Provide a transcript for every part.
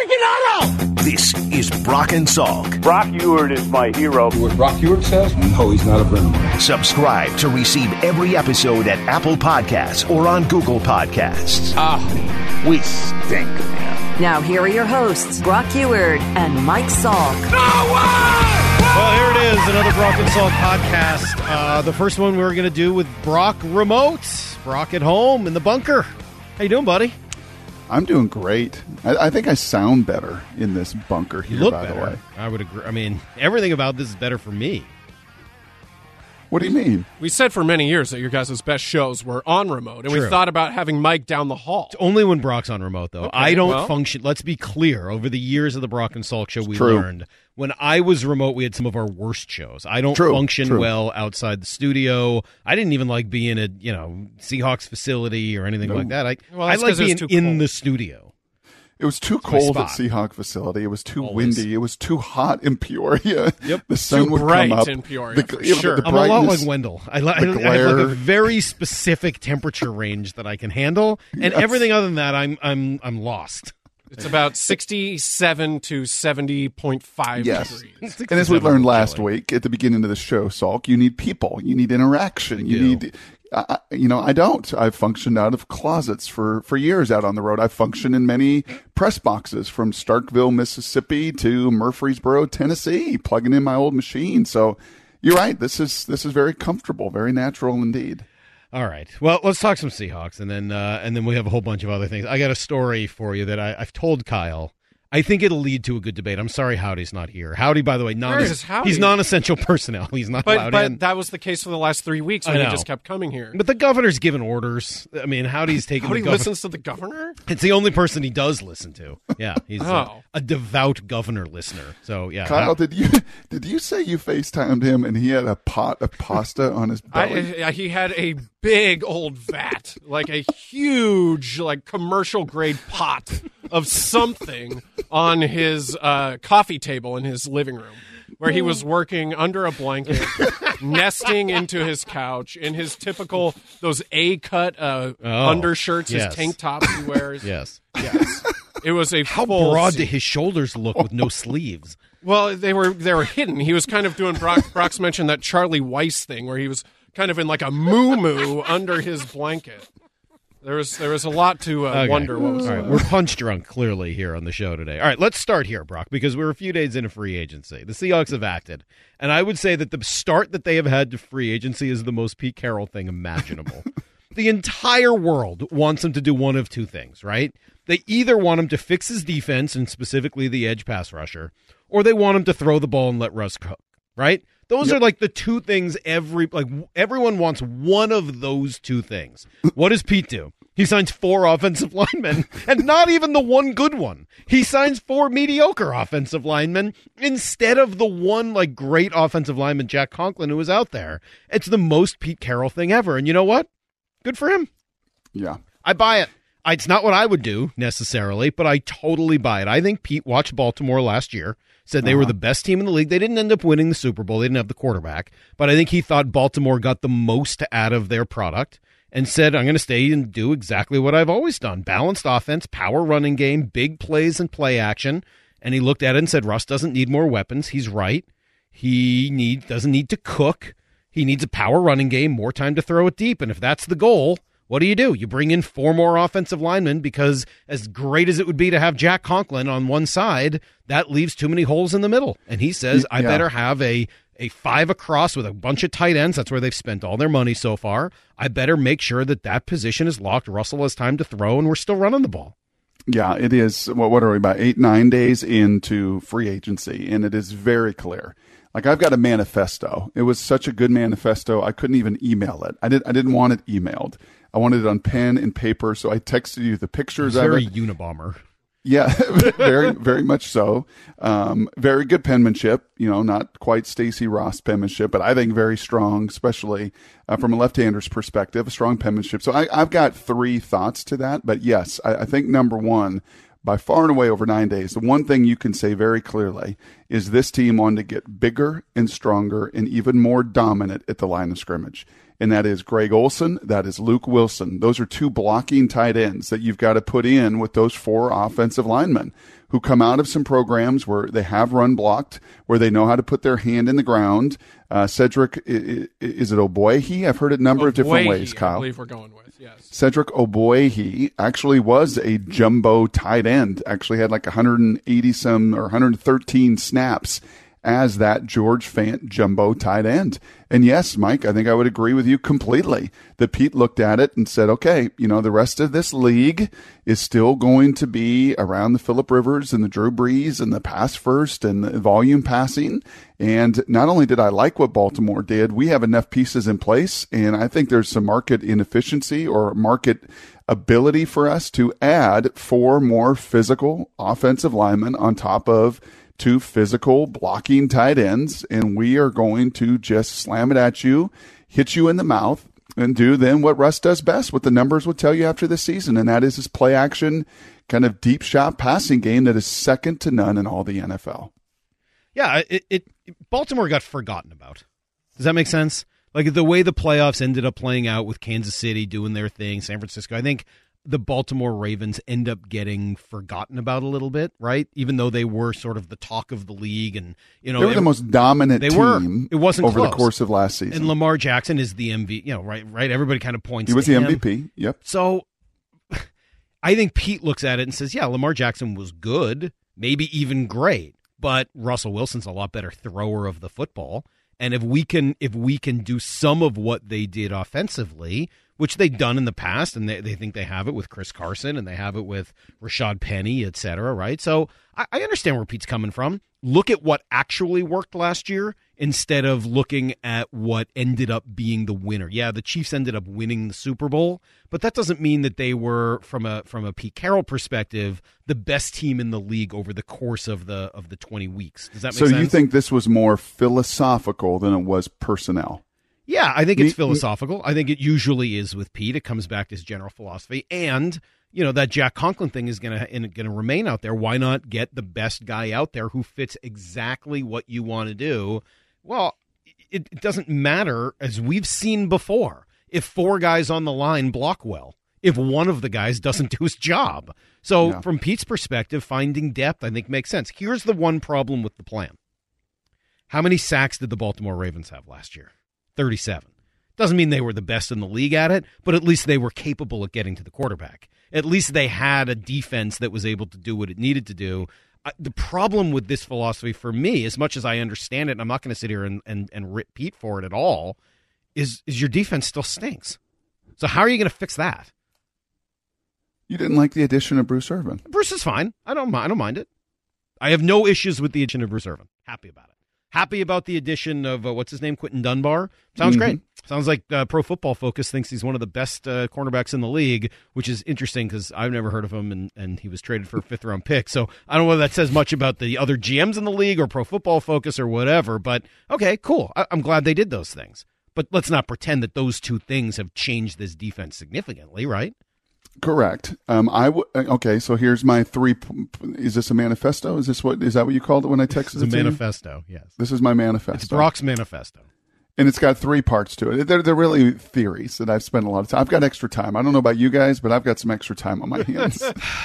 freaking auto! This is Brock and Salk. Brock Ewert is my hero. What Brock Ewert says? No, he's not a friend of mine. Subscribe to receive every episode at Apple Podcasts or on Google Podcasts. We stink, man. Now here are your hosts, Brock Ewert and Mike Salk. No way! Well, here it is, another Brock and Salk podcast. The first one we're going to do with Brock remote. Brock at home in the bunker. How you doing, buddy? I'm doing great. I think I sound better in this bunker here, You look by better. the way. I would agree. I mean, everything about this is better for me. What do you mean? We said for many years that your guys' best shows were on remote, and True. we thought about having Mike down the hall. It's only when Brock's on remote, though. Okay, I don't well. function. Let's be clear. Over the years of the Brock and Salk show, we True. learned when I was remote, we had some of our worst shows. I don't True, function true. well outside the studio. I didn't even like being at Seahawks facility or anything like that. I that's like 'cause it was being too in cold. the studio. It was too my cold at spot. Seahawk facility. It was too Always. windy. It was too hot in Peoria. Yep. The sun Too would bright come up. in Peoria, for yeah, sure. the I'm a lot brightness- like Wendell. I have the like glare. a very specific temperature range that I can handle, and Yes. everything other than that, I'm lost. It's about 67 to 70.5 Yes. degrees. And as we learned last Chilly. week at the beginning of the show, Salk, you need people. You need interaction. You do. need. I don't. I've functioned out of closets for years out on the road. I've functioned in many press boxes from Starkville, Mississippi to Murfreesboro, Tennessee, plugging in my old machine. So you're right. This is very comfortable, very natural indeed. All right. Well, let's talk some Seahawks, and then we have a whole bunch of other things. I got a story for you that I've told Kyle. I think it'll lead to a good debate. I'm sorry Howdy's not here. Howdy, by the way, Where is Howdy? he's non-essential personnel. He's not allowed But in. that was the case for the last 3 weeks when I he know. just kept coming here. But the governor's given orders. I mean, Howdy's taking Howdy the governor. listens to the governor? It's the only person he does listen to. Yeah, he's Oh. a devout governor listener. So yeah, Kyle, did you say you FaceTimed him and he had a pot of pasta on his belly? He had a big old vat, like a huge, like commercial grade pot of something on his coffee table in his living room, where he was working under a blanket, nesting into his couch in his typical those A-cut undershirts, yes. his tank tops he wears. yes. Yes, it was a How full broad scene. do his shoulders look with no sleeves? Well, they were hidden. He was kind of doing Brock's mentioned that Charlie Weiss thing where he was kind of in like a moo-moo under his blanket. There was a lot to Okay. wonder what was All going right, on. we're punch drunk clearly here on the show today. All right, let's start here, Brock, because we're a few days into free agency. The Seahawks have acted, and I would say that the start that they have had to free agency is the most Pete Carroll thing imaginable. The entire world wants him to do one of two things, right? They either want him to fix his defense, and specifically the edge pass rusher, or they want him to throw the ball and let Russ cook, right? Those are like the two things everyone wants one of those two things. What does Pete do? He signs 4 offensive linemen, and not even the one good one. He signs 4 mediocre offensive linemen instead of the one like great offensive lineman, Jack Conklin, who was out there. It's the most Pete Carroll thing ever. And you know what? Good for him. Yeah. I buy it. It's not what I would do necessarily, but I totally buy it. I think Pete watched Baltimore last year, said they were the best team in the league. They didn't end up winning the Super Bowl. They didn't have the quarterback, but I think he thought Baltimore got the most out of their product and said, I'm going to stay and do exactly what I've always done. Balanced offense, power running game, big plays and play action. And he looked at it and said, Russ doesn't need more weapons. He's right. He doesn't need to cook. He needs a power running game, more time to throw it deep. And if that's the goal, what do? You bring in 4 more offensive linemen because as great as it would be to have Jack Conklin on one side, that leaves too many holes in the middle. And he says, I better have a 5 across with a bunch of tight ends. That's where they've spent all their money so far. I better make sure that position is locked. Russell has time to throw, and we're still running the ball. Yeah, it is. What are we, about 8-9 days into free agency? And it is very clear. Like, I've got a manifesto. It was such a good manifesto, I couldn't even email it. I didn't want it emailed. I wanted it on pen and paper, so I texted you the pictures of it. Very Unabomber. Yeah, very, very much so. Very good penmanship, not quite Stacey Ross penmanship, but I think very strong, especially from a left-hander's perspective, a strong penmanship. So I've got 3 thoughts to that. But yes, I think number one, by far and away over 9 days, the one thing you can say very clearly is this team wanted to get bigger and stronger and even more dominant at the line of scrimmage. and that is Greg Olsen, that is Luke Wilson. Those are two blocking tight ends that you've got to put in with those four offensive linemen who come out of some programs where they have run blocked, where they know how to put their hand in the ground. Cedric, is it Ogbuehi? I've heard it a number of different ways, Kyle. I believe we're going with, yes. Cedric Ogbuehi actually was a jumbo tight end, actually had like 113 snaps as that George Fant jumbo tight end. And yes, Mike, I think I would agree with you completely that Pete looked at it and said, okay, the rest of this league is still going to be around the Phillip Rivers and the Drew Brees and the pass first and the volume passing. And not only did I like what Baltimore did, we have enough pieces in place. And I think there's some market inefficiency or market ability for us to add 4 more physical offensive linemen on top of 2 physical blocking tight ends, and we are going to just slam it at you, hit you in the mouth, and do then what Russ does best, what the numbers would tell you after the season, and that is his play action, kind of deep shot passing game that is second to none in all the NFL. Yeah, Baltimore got forgotten about. Does that make sense? Like the way the playoffs ended up playing out with Kansas City doing their thing, San Francisco, I think the Baltimore Ravens end up getting forgotten about a little bit, right? Even though they were sort of the talk of the league, and they were the most dominant team. It wasn't over close. The course of last season. And Lamar Jackson is the MVP. Right. Everybody kind of points. He was to the him. MVP. Yep. So I think Pete looks at it and says, "Yeah, Lamar Jackson was good, maybe even great, but Russell Wilson's a lot better thrower of the football." And if we can do some of what they did offensively, which they've done in the past, and they think they have it with Chris Carson, and they have it with Rashad Penny, et cetera, right? So I understand where Pete's coming from. Look at what actually worked last year instead of looking at what ended up being the winner. Yeah, the Chiefs ended up winning the Super Bowl, but that doesn't mean that they were, from a Pete Carroll perspective, the best team in the league over the course of the 20 weeks. Does that make sense? So you think this was more philosophical than it was personnel? Yeah, I think it's philosophical. I think it usually is with Pete. It comes back to his general philosophy. And, that Jack Conklin thing is going to remain out there. Why not get the best guy out there who fits exactly what you want to do? Well, it doesn't matter, as we've seen before, if 4 guys on the line block well, if one of the guys doesn't do his job. So from Pete's perspective, finding depth, I think, makes sense. Here's the one problem with the plan. How many sacks did the Baltimore Ravens have last year? 37. Doesn't mean they were the best in the league at it, but at least they were capable of getting to the quarterback. At least they had a defense that was able to do what it needed to do. The problem with this philosophy for me, as much as I understand it, and I'm not going to sit here and rip Pete for it at all, is your defense still stinks. So how are you going to fix that? You didn't like the addition of Bruce Irvin. Bruce is fine. I don't mind it. I have no issues with the addition of Bruce Irvin. Happy about it. Happy about the addition of, what's his name, Quentin Dunbar. Sounds great. Sounds like Pro Football Focus thinks he's one of the best cornerbacks in the league, which is interesting because I've never heard of him, and he was traded for a 5th-round pick. So I don't know whether that says much about the other GMs in the league or Pro Football Focus or whatever, but okay, cool. I'm glad they did those things. But let's not pretend that those two things have changed this defense significantly, right? Correct. Okay, so here's my 3. Is this a manifesto? Is that what you called it when I texted it? It's a manifesto, yes. This is my manifesto. It's Brock's manifesto. And it's got 3 parts to it. They're really theories that I've spent a lot of time. I've got extra time. I don't know about you guys, but I've got some extra time on my hands.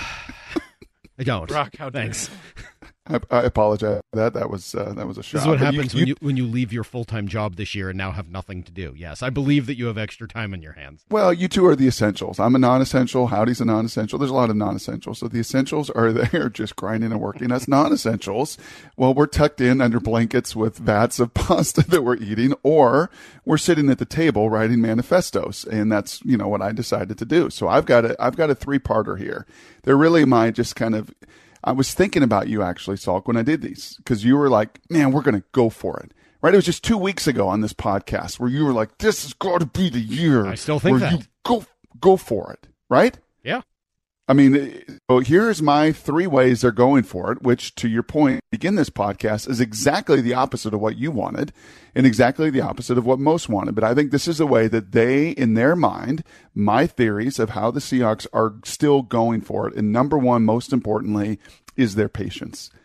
I don't. Brock, how thanks. I apologize. That was a shot. This is what happens when you leave your full-time job this year and now have nothing to do. Yes, I believe that you have extra time on your hands. Well, you two are the essentials. I'm a non-essential. Howdy's a non-essential. There's a lot of non-essentials. So the essentials are there just grinding and working. That's non-essentials. Well, we're tucked in under blankets with vats of pasta that we're eating, or we're sitting at the table writing manifestos, and that's what I decided to do. So I've got a 3-parter here. They're really my just kind of. I was thinking about you actually, Salk, when I did these, because you were like, man, we're going to go for it. Right? It was just 2 weeks ago on this podcast where you were like, this has got to be the year. I still think where you go for it. Right? Yeah. I mean, so here's my 3 ways they're going for it, which, to your point, begin this podcast, is exactly the opposite of what you wanted and exactly the opposite of what most wanted. But I think this is the way that they, in their mind, my theories of how the Seahawks are still going for it. And number 1, most importantly, is their patience.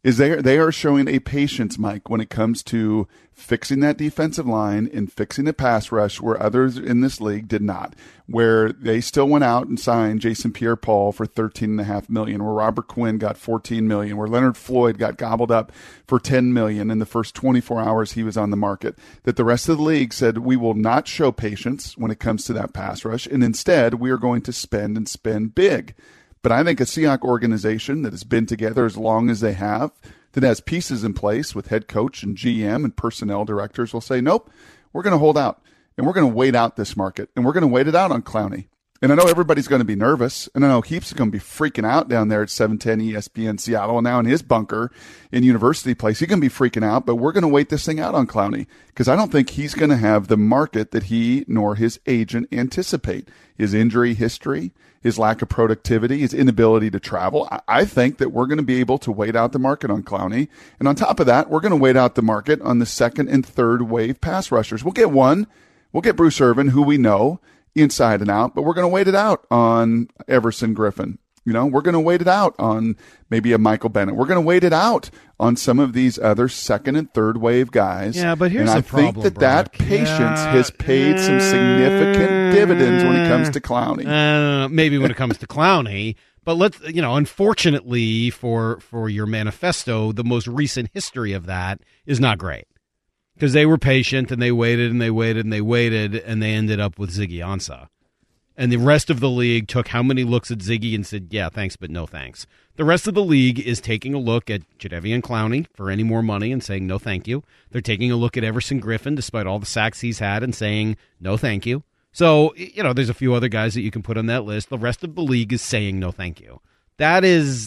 is they are showing a patience, Mike, when it comes to fixing that defensive line and fixing the pass rush where others in this league did not, where they still went out and signed Jason Pierre-Paul for $13.5 million, where Robert Quinn got $14 million, where Leonard Floyd got gobbled up for $10 million in the first 24 hours he was on the market, that the rest of the league said we will not show patience when it comes to that pass rush, and instead we are going to spend and spend big. But I think a Seahawks organization that has been together as long as they have, that has pieces in place with head coach and GM and personnel directors will say, nope, we're going to hold out, and we're going to wait out this market, and we're going to wait it out on Clowney. And I know everybody's going to be nervous, and I know Heaps is going to be freaking out down there at 710 ESPN Seattle, and now in his bunker in University Place, he's going to be freaking out, but we're going to wait this thing out on Clowney because I don't think he's going to have the market that he nor his agent anticipate. His injury history, his lack of productivity, his inability to travel. I think that we're going to be able to wait out the market on Clowney. And on top of that, we're going to wait out the market on the second and third wave pass rushers. We'll get one. We'll get Bruce Irvin, who we know inside and out, but we're going to wait it out on Everson Griffin. We're going to wait it out on maybe a Michael Bennett. We're going to wait it out on some of these other second and third wave guys. Yeah, but here's the problem, and I think that patience has paid some significant dividends when it comes to Clowney. Maybe when it comes to Clowney. But let's, unfortunately for your manifesto, the most recent history of that is not great. Because they were patient and they waited and they waited and they waited and they ended up with Ziggy Ansah. And the rest of the league took how many looks at Ziggy and said, yeah, thanks, but no thanks. The rest of the league is taking a look at Jadeveon Clowney for any more money and saying, no, thank you. They're taking a look at Everson Griffin, despite all the sacks he's had, and saying, no, thank you. So, there's a few other guys that you can put on that list. The rest of the league is saying, no, thank you. That is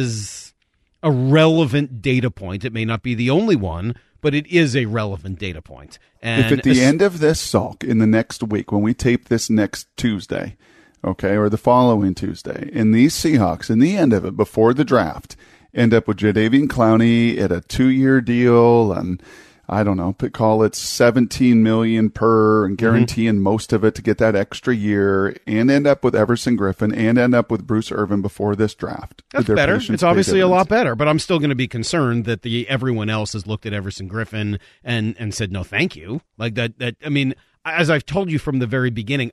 a relevant data point. It may not be the only one, but it is a relevant data point. And if at the end of this sulk in the next week, when we tape this next Tuesday, okay, or the following Tuesday, and these Seahawks, in the end of it, before the draft, end up with Jadeveon Clowney at a 2-year deal and I don't know, call it $17 million per and guaranteeing most of it to get that extra year and end up with Everson Griffin and end up with Bruce Irvin before this draft. That's better. It's obviously a lot better, but I'm still going to be concerned that everyone else has looked at Everson Griffin and said, no, thank you. Like that. I mean, as I've told you from the very beginning,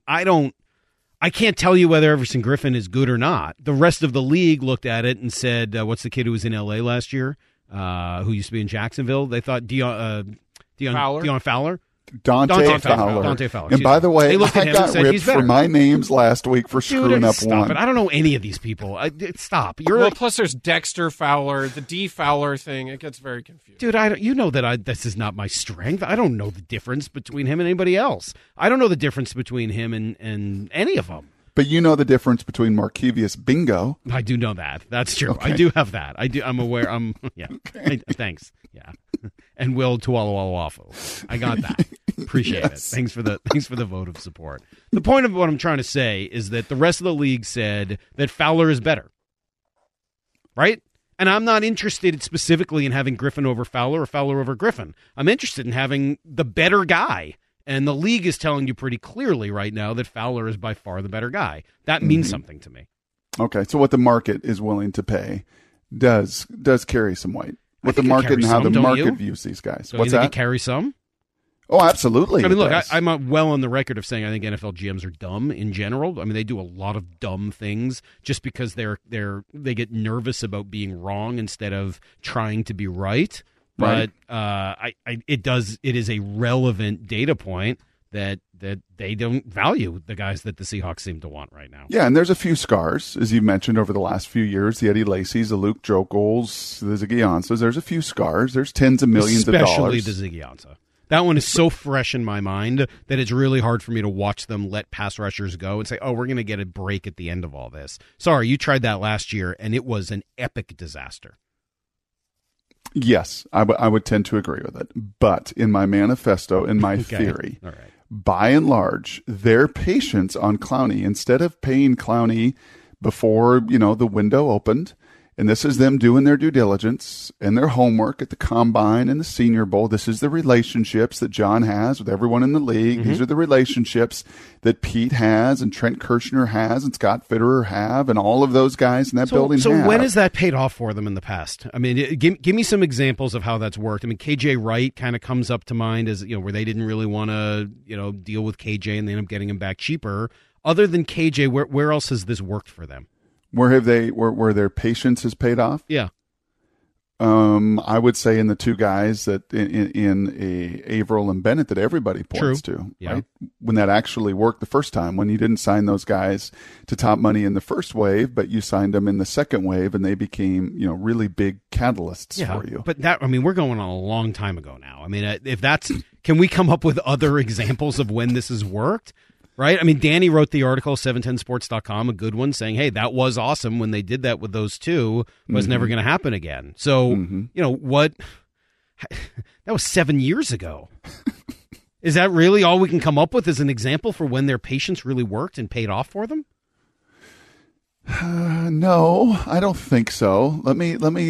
I can't tell you whether Everson Griffin is good or not. The rest of the league looked at it and said, what's the kid who was in L.A. last year? Who used to be in Jacksonville? They thought Deion Fowler. Dante Fowler. And by the way, I got ripped for my names last week for screwing up one. I don't know any of these people. Stop. Plus there's Dexter Fowler, the D Fowler thing. It gets very confusing. Dude, this is not my strength. I don't know the difference between him and anybody else. I don't know the difference between him and any of them. But you know the difference between Markevius Bingo. I do know that. That's true. Okay. I do have that. I'm aware. Yeah. Okay. Thanks. Yeah. And Will Tualawafu. I got that. Appreciate it. Thanks for the vote of support. The point of what I'm trying to say is that the rest of the league said that Fowler is better. Right? And I'm not interested specifically in having Griffin over Fowler or Fowler over Griffin. I'm interested in having the better guy. And the league is telling you pretty clearly right now that Fowler is by far the better guy. That means something to me. Okay, so what the market is willing to pay does carry some weight. What the market and how the market views these guys. What's that? It carry some? Oh, absolutely. I mean, look, I'm well on the record of saying I think NFL GMs are dumb in general. I mean, they do a lot of dumb things just because they get nervous about being wrong instead of trying to be right. But it is a relevant data point that they don't value the guys that the Seahawks seem to want right now. Yeah, and there's a few scars, as you mentioned, over the last few years. The Eddie Lacy's, the Luke Jokels, the Ziggy Ansahs. There's a few scars. There's tens of millions of dollars. Especially the Ziggy Ansah. That one is so fresh in my mind that it's really hard for me to watch them let pass rushers go and say, oh, we're going to get a break at the end of all this. Sorry, you tried that last year, and it was an epic disaster. Yes, I would tend to agree with it. But in my manifesto, in my theory, by and large, their patience on Clowney, instead of paying Clowney before, the window opened And this is them doing their due diligence and their homework at the Combine and the Senior Bowl. This is the relationships that John has with everyone in the league. Mm-hmm. These are the relationships that Pete has and Trent Kirshner has and Scott Fitterer have and all of those guys in that building have. So when has that paid off for them in the past? I mean, give me some examples of how that's worked. I mean, KJ Wright kind of comes up to mind as, where they didn't really want to, deal with KJ and they end up getting him back cheaper. Other than KJ, where else has this worked for them? Where their patience has paid off? Yeah. I would say in the two guys that in Averill and Bennett that everybody points to, yeah. Right? When that actually worked the first time, when you didn't sign those guys to top money in the first wave, but you signed them in the second wave and they became, really big catalysts for you. But we're going on a long time ago now. I mean, if that's, can we come up with other examples of when this has worked? Right? I mean, Danny wrote the article, 710sports.com, a good one, saying, hey, that was awesome when they did that with those two. It was never going to happen again. So, what? That was 7 years ago. Is that really all we can come up with as an example for when their patience really worked and paid off for them? No, I don't think so. Let me let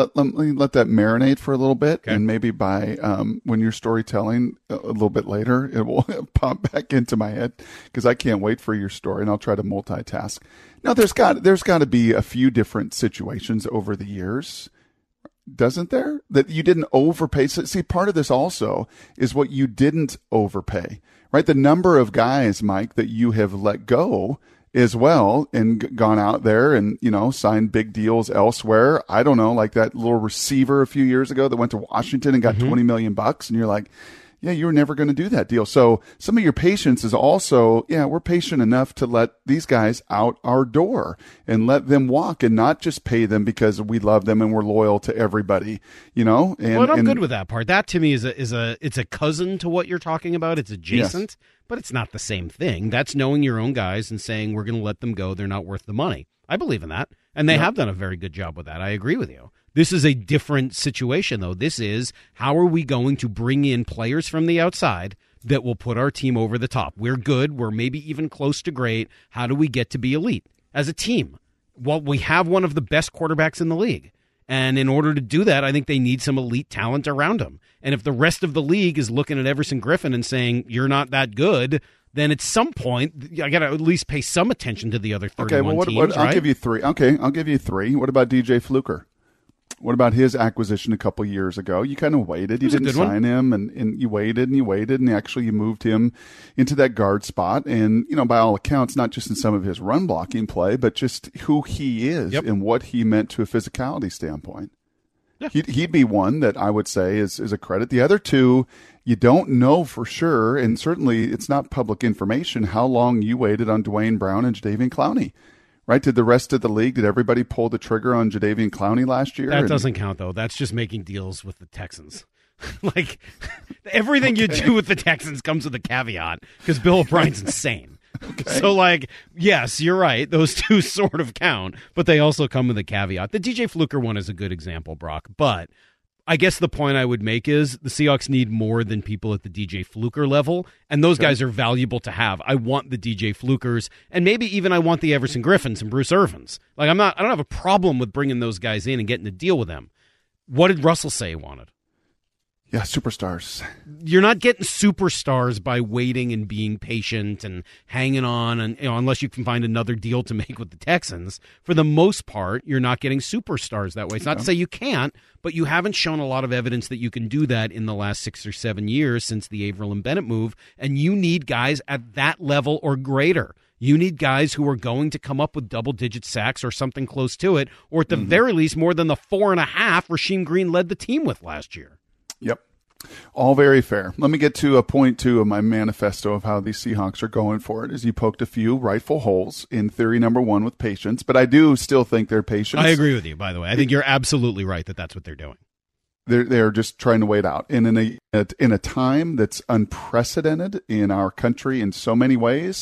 that marinate for a little bit, okay. And maybe by when you're storytelling a little bit later, it will pop back into my head because I can't wait for your story, and I'll try to multitask. Now, there's got to be a few different situations over the years, doesn't there? That you didn't overpay. See, part of this also is what you didn't overpay, right? The number of guys, Mike, that you have let go as well and gone out there and, signed big deals elsewhere. I don't know, like that little receiver a few years ago that went to Washington and got $20 million and you're like, yeah, you were never going to do that deal. So some of your patience is also, we're patient enough to let these guys out our door and let them walk and not just pay them because we love them and we're loyal to everybody, And I'm good with that part. That to me it's a cousin to what you're talking about. It's adjacent, yes. But it's not the same thing. That's knowing your own guys and saying we're going to let them go. They're not worth the money. I believe in that. And they have done a very good job with that. I agree with you. This is a different situation, though. This is, how are we going to bring in players from the outside that will put our team over the top? We're good. We're maybe even close to great. How do we get to be elite as a team? Well, we have one of the best quarterbacks in the league. And in order to do that, I think they need some elite talent around him. And if the rest of the league is looking at Everson Griffin and saying, you're not that good, then at some point, I got to at least pay some attention to the other 31 teams, right? I'll give you three. Okay, I'll give you three. What about DJ Fluker? What about his acquisition a couple years ago? You kind of waited. You didn't sign him, and you waited, and actually you moved him into that guard spot. And, by all accounts, not just in some of his run blocking play, but just who he is and what he meant to a physicality standpoint. Yeah. He'd be one that I would say is a credit. The other two, you don't know for sure, and certainly it's not public information, how long you waited on Dwayne Brown and Jadeveon Clowney. Right? Did the rest of the league, did everybody pull the trigger on Jadeveon Clowney last year? That doesn't count, though. That's just making deals with the Texans. Like, everything you do with the Texans comes with a caveat because Bill O'Brien's insane. Okay. So, yes, you're right. Those two sort of count, but they also come with a caveat. The DJ Fluker one is a good example, Brock, but I guess the point I would make is the Seahawks need more than people at the DJ Fluker level, and those guys are valuable to have. I want the DJ Flukers, and maybe even I want the Everson Griffins and Bruce Irvins. I don't have a problem with bringing those guys in and getting to deal with them. What did Russell say he wanted? Yeah, superstars. You're not getting superstars by waiting and being patient and hanging on, and unless you can find another deal to make with the Texans. For the most part, you're not getting superstars that way. It's not to say you can't, but you haven't shown a lot of evidence that you can do that in the last 6 or 7 years since the Averill and Bennett move, and you need guys at that level or greater. You need guys who are going to come up with double-digit sacks or something close to it, or at the very least more than the 4.5 Rasheem Green led the team with last year. Yep. All very fair. Let me get to a point 2 of my manifesto of how these Seahawks are going for it, as you poked a few rightful holes in theory number 1 with patience, but I do still think they're patient. I agree with you, by the way. I think you're absolutely right that that's what they're doing. They're just trying to wait out. And in a time that's unprecedented in our country in so many ways,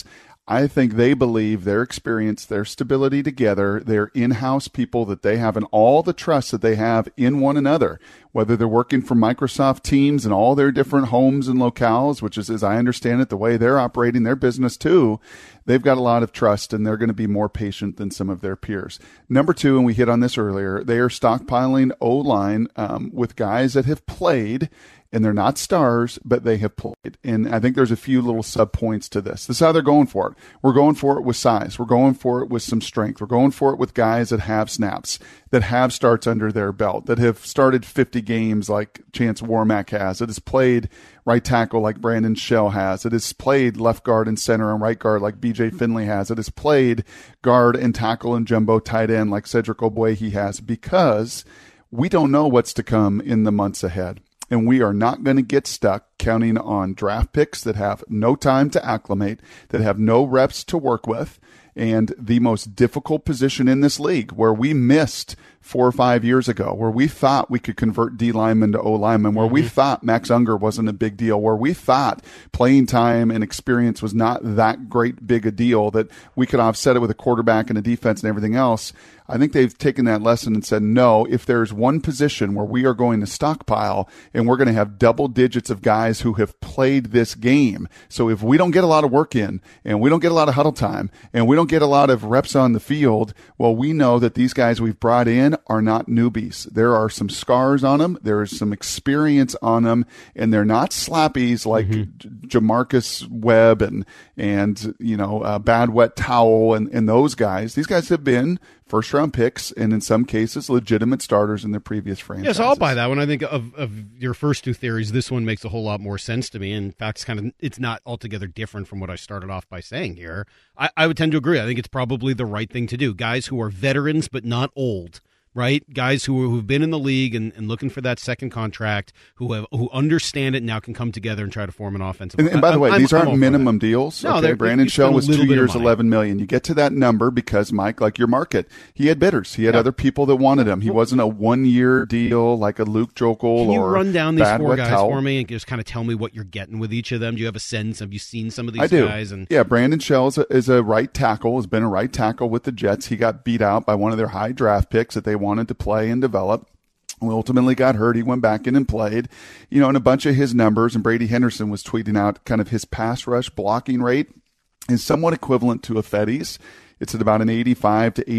I think they believe their experience, their stability together, their in-house people that they have, and all the trust that they have in one another, whether they're working for Microsoft Teams and all their different homes and locales, which is, as I understand it, the way they're operating their business too. They've got a lot of trust, and they're going to be more patient than some of their peers. Number two, and we hit on this earlier, they are stockpiling O-line with guys that have played, and they're not stars, but they have played. And I think there's a few little sub-points to this. This is how they're going for it. We're going for it with size. We're going for it with some strength. We're going for it with guys that have snaps, that have starts under their belt, that have started 50 games like Chance Warmack has, that has played right tackle like Brandon Shell has, that has played left guard and center and right guard like BJ Finley has, that has played guard and tackle and jumbo tight end like Cedric Ogbuehi has, because we don't know what's to come in the months ahead. And we are not going to get stuck counting on draft picks that have no time to acclimate, that have no reps to work with, and the most difficult position in this league, where we missed 4 or 5 years ago, where we thought we could convert D lineman to O lineman, where we thought Max Unger wasn't a big deal, where we thought playing time and experience was not that great big a deal, that we could offset it with a quarterback and a defense and everything else. I think they've taken that lesson and said, no, if there's one position where we are going to stockpile and we're going to have double digits of guys who have played this game. So if we don't get a lot of work in, and we don't get a lot of huddle time, and we don't get a lot of reps on the field, well, we know that these guys we've brought in are not newbies. There are some scars on them. There is some experience on them, and they're not slappies like Jamarcus Webb and Bad Wet Towel and those guys. These guys have been first-round picks, and in some cases, legitimate starters in their previous franchises. Yes, I'll buy that one. I think of your first two theories, this one makes a whole lot more sense to me. In fact, it's not altogether different from what I started off by saying here. I would tend to agree. I think it's probably the right thing to do. Guys who are veterans but not old, right? Guys who've been in the league and looking for that second contract, who understand it and now can come together and try to form an offensive. And by the way, these aren't minimum deals. No, okay, Brandon Shell was 2 years, $11 million. You get to that number because, Mike, like your market, he had bidders. He had other people that wanted him. He wasn't a 1 year deal like a Luke Jokel or Can you run down these four guys Towel for me and just kind of tell me what you're getting with each of them? Do you have a sense? Have you seen some of these I do. guys? Yeah, Brandon Shell is a right tackle, has been a right tackle with the Jets. He got beat out by one of their high draft picks that they wanted to play and develop. We ultimately got hurt. He went back in and played, and a bunch of his numbers, and Brady Henderson was tweeting out kind of his pass rush blocking rate is somewhat equivalent to Ifedi's. It's at about an 85 to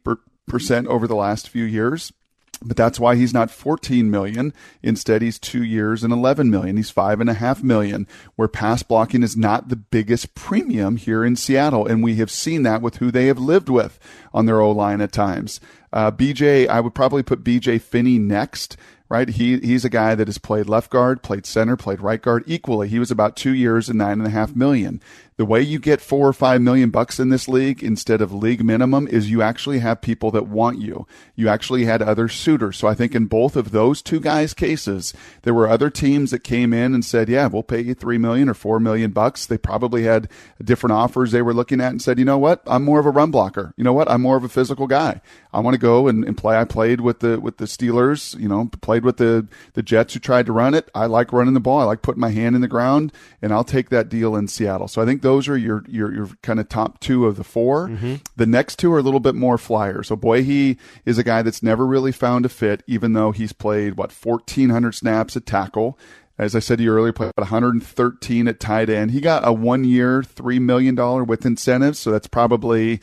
88% over the last few years. But that's why he's not $14 million. Instead, he's 2 years and $11 million. He's $5.5 million, where pass blocking is not the biggest premium here in Seattle. And we have seen that with who they have lived with on their O-line at times. BJ, I would probably put BJ Finney next, right? He's a guy that has played left guard, played center, played right guard equally. He was about 2 years and $9.5 million. The way you get $4 or $5 million in this league instead of league minimum is you actually have people that want you. You actually had other suitors. So I think in both of those two guys' cases, there were other teams that came in and said, yeah, we'll pay you $3 million or $4 million. They probably had different offers they were looking at and said, you know what? I'm more of a run blocker. You know what? I'm more of a physical guy. I want to go and play. I played with the Steelers, played with the Jets who tried to run it. I like running the ball. I like putting my hand in the ground, and I'll take that deal in Seattle. So I think those are your kind of top two of the four. Mm-hmm. The next two are a little bit more flyers. So Ogbuehi is a guy that's never really found a fit, even though he's played 1,400 snaps at tackle. As I said to you earlier, played about 113 at tight end. He got a 1 year, $3 million with incentives. So that's probably,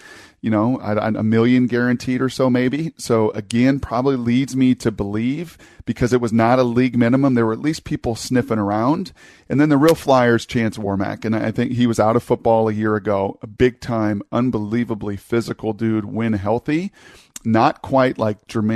$1 million guaranteed or so maybe. So again, probably leads me to believe, because it was not a league minimum, there were at least people sniffing around. And then the real flyers, Chance Warmack. And I think he was out of football a year ago, a big time, unbelievably physical dude when healthy. Not quite like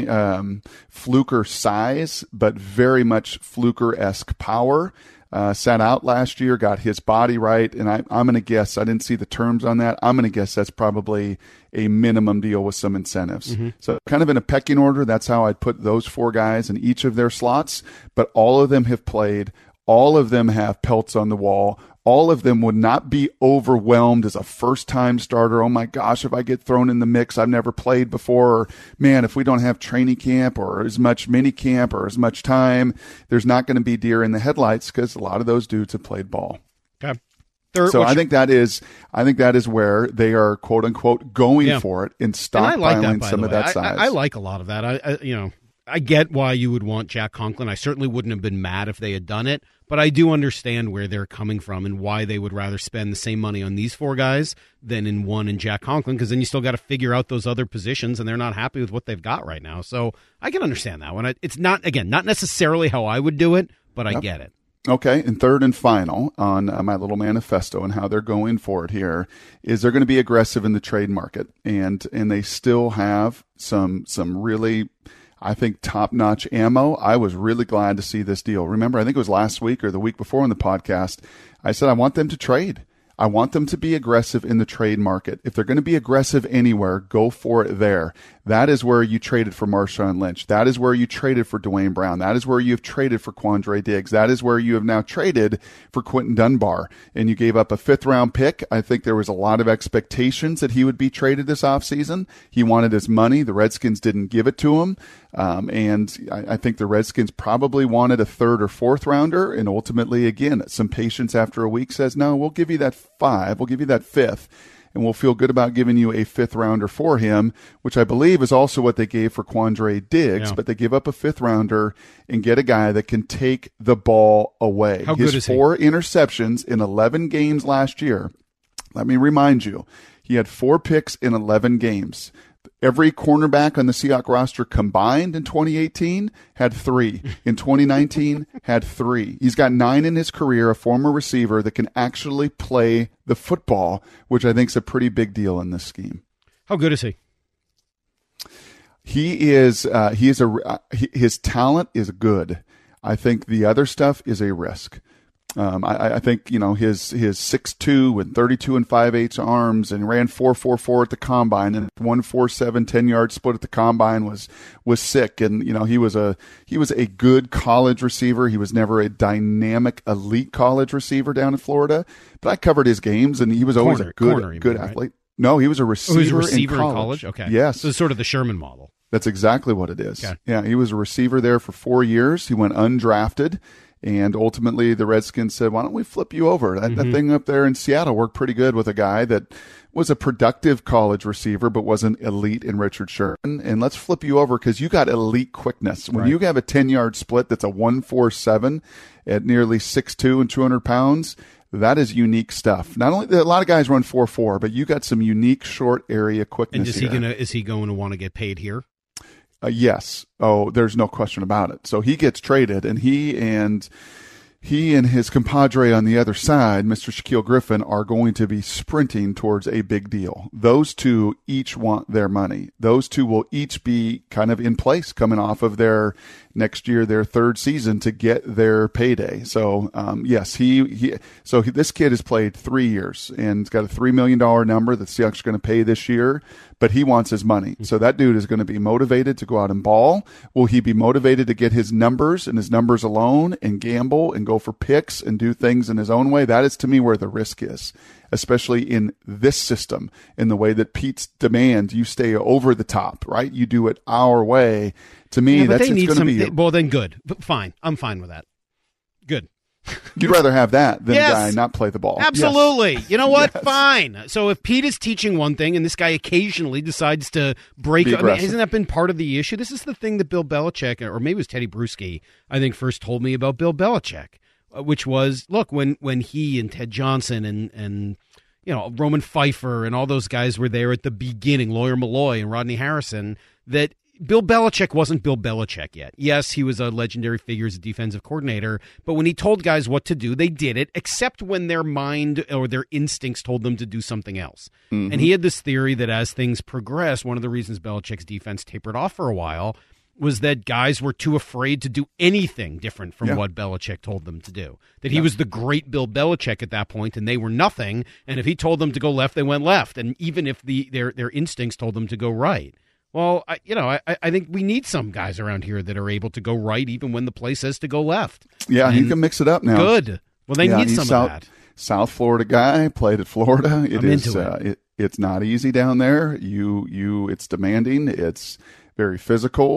Fluker size, but very much Fluker-esque power. Sat out last year, got his body right, and I'm going to guess, I didn't see the terms on that, I'm going to guess that's probably a minimum deal with some incentives. Mm-hmm. So kind of in a pecking order, that's how I'd put those four guys in each of their slots, but all of them have played, all of them have pelts on the wall, all of them would not be overwhelmed as a first-time starter. Oh, my gosh, if I get thrown in the mix, I've never played before. Or, man, if we don't have training camp or as much mini camp or as much time, there's not going to be deer in the headlights, because a lot of those dudes have played ball. Okay. I think that is where they are, quote unquote, going for it and stockpiling some of that size. I like a lot of that. I get why you would want Jack Conklin. I certainly wouldn't have been mad if they had done it, but I do understand where they're coming from and why they would rather spend the same money on these 4 guys than in one in Jack Conklin, because then you still got to figure out those other positions, and they're not happy with what they've got right now. So I can understand that one. It's not necessarily how I would do it, but I get it. Okay, and third and final on my little manifesto and how they're going for it here is they're going to be aggressive in the trade market, and they still have some really, I think, top-notch ammo. I was really glad to see this deal. Remember, I think it was last week or the week before on the podcast, I said I want them to trade. I want them to be aggressive in the trade market. If they're going to be aggressive anywhere, go for it there. That is where you traded for Marshawn Lynch. That is where you traded for Dwayne Brown. That is where you have traded for Quandre Diggs. That is where you have now traded for Quentin Dunbar. And you gave up a 5th-round pick. I think there was a lot of expectations that he would be traded this offseason. He wanted his money. The Redskins didn't give it to him. And I think the Redskins probably wanted a 3rd or 4th rounder. And ultimately, again, some patience after a week says, no, we'll give you that 5. We'll give you that 5th. And we'll feel good about giving you a 5th rounder for him, which I believe is also what they gave for Quandre Diggs. Yeah. But they give up a 5th rounder and get a guy that can take the ball away. How good is he? 4 interceptions in 11 games last year. Let me remind you, he had 4 picks in 11 games. Every cornerback on the Seahawks roster combined in 2018 had 3. In 2019, had 3. He's got 9 in his career, a former receiver that can actually play the football, which I think is a pretty big deal in this scheme. How good is he? His talent is good. I think the other stuff is a risk. I think, his 6'2" and 32 5/8 arms and ran 4.44 at the combine and 1.47 10-yard split at the combine was sick. And, he was a good college receiver. He was never a dynamic elite college receiver down in Florida, but I covered his games and he was always a good athlete. Right? No, he was a receiver, in college. Okay. Yes. So it's sort of the Sherman model. That's exactly what it is. Okay. Yeah. He was a receiver there for 4 years. He went undrafted. And ultimately, the Redskins said, why don't we flip you over? That thing up there in Seattle worked pretty good with a guy that was a productive college receiver but wasn't elite in Richard Sherman. And let's flip you over because you got elite quickness. When you have a 10-yard split that's a 1.47 at nearly 6'2" and 200 pounds, that is unique stuff. Not only a lot of guys run 4.4, but you got some unique short area quickness. And is he going to want to get paid here? Yes. Oh, there's no question about it. So he gets traded, and he and his compadre on the other side, Mr. Shaquille Griffin, are going to be sprinting towards a big deal. Those two each want their money. Those two will each be kind of in place coming off of their next year, their 3rd season to get their payday. So, yes, this kid has played 3 years and he's got a $3 million number that Seahawks are going to pay this year, but he wants his money. So that dude is going to be motivated to go out and ball. Will he be motivated to get his numbers and his numbers alone and gamble and go for picks and do things in his own way? That is, to me, where the risk is, especially in this system, in the way that Pete's demand, you stay over the top, right? You do it our way. To me, that's going to be... Well, then good. Fine. I'm fine with that. Good. You'd rather have that than a guy not play the ball. Absolutely. Yes. You know what? Yes. Fine. So if Pete is teaching one thing and this guy occasionally decides to break... hasn't that been part of the issue? This is the thing that Bill Belichick, or maybe it was Teddy Bruschi, I think first told me about Bill Belichick, which was, look, when he and Ted Johnson and Roman Pfeiffer and all those guys were there at the beginning, Lawyer Malloy and Rodney Harrison, that Bill Belichick wasn't Bill Belichick yet. Yes, he was a legendary figure as a defensive coordinator, but when he told guys what to do, they did it, except when their mind or their instincts told them to do something else. Mm-hmm. And he had this theory that as things progressed, one of the reasons Belichick's defense tapered off for a while was that guys were too afraid to do anything different from what Belichick told them to do. That he was the great Bill Belichick at that point, and they were nothing, and if he told them to go left, they went left, and even if their instincts told them to go right. Well, I think we need some guys around here that are able to go right even when the play says to go left. Yeah, and he can mix it up now. Good. Well, they need some of that. South Florida guy, played at Florida. I'm into it. It's not easy down there. It's demanding. It's very physical.